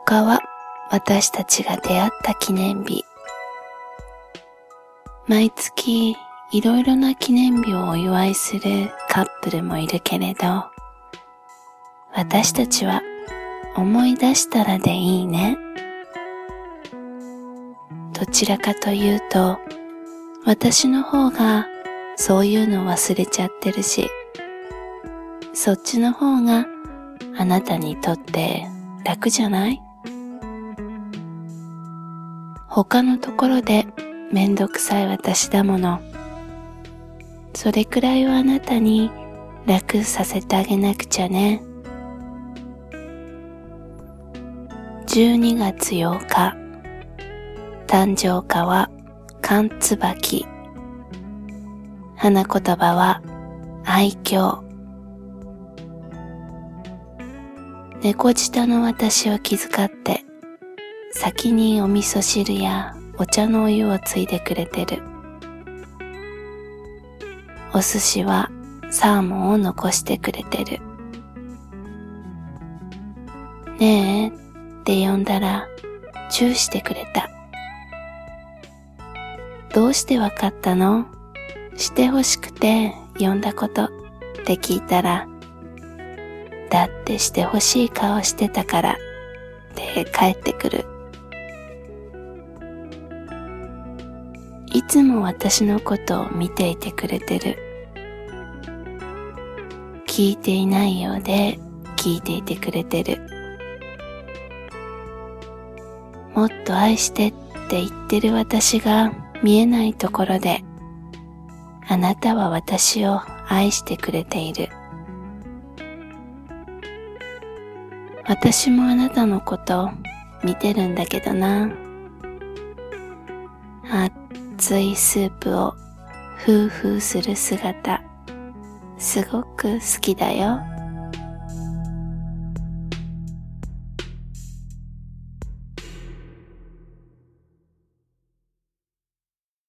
日は私たちが出会った記念日。毎月いろいろな記念日をお祝いするカップルもいるけれど、私たちは思い出したらでいいね。どちらかというと、私の方がそういうの忘れちゃってるし、そっちの方があなたにとって楽じゃない？他のところでめんどくさい私だもの。それくらいはあなたに楽させてあげなくちゃね。12月8日、誕生花は寒椿。花言葉は愛嬌。猫舌の私を気遣って、先にお味噌汁やお茶のお湯をついでくれてる。お寿司はサーモンを残してくれてる。ねえって呼んだらチューしてくれた。どうしてわかったの？してほしくて呼んだことって聞いたら、だってしてほしい顔してたからって帰ってくる。いつも私のことを見ていてくれてる。聞いていないようで聞いていてくれてる。もっと愛してって言ってる私が見えないところで、あなたは私を愛してくれている。私もあなたのこと見てるんだけどな。熱いスープをフーフーする姿、すごく好きだよ。